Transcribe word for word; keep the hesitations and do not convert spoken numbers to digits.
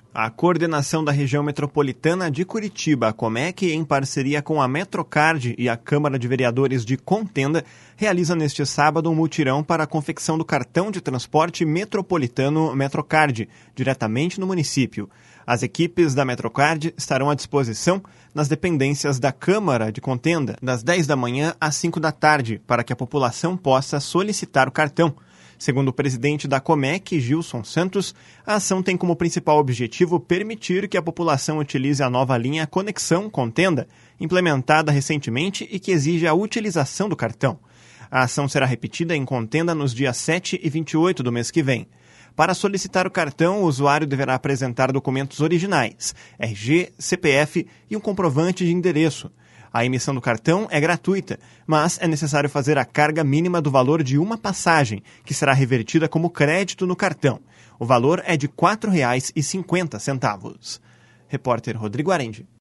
A coordenação da região metropolitana de Curitiba, a Comec, em parceria com a Metrocard e a Câmara de Vereadores de Contenda, realiza neste sábado um mutirão para a confecção do cartão de transporte metropolitano Metrocard, diretamente no município. As equipes da Metrocard estarão à disposição nas dependências da Câmara de Contenda, das dez da manhã às cinco da tarde, para que a população possa solicitar o cartão. Segundo o presidente da Comec, Gilson Santos, a ação tem como principal objetivo permitir que a população utilize a nova linha Conexão Contenda, implementada recentemente e que exige a utilização do cartão. A ação será repetida em Contenda nos dias sete e vinte e oito do mês que vem. Para solicitar o cartão, o usuário deverá apresentar documentos originais, R G, C P F e um comprovante de endereço. A emissão do cartão é gratuita, mas é necessário fazer a carga mínima do valor de uma passagem, que será revertida como crédito no cartão. O valor é de quatro reais e cinquenta centavos. Repórter Rodrigo Arendi.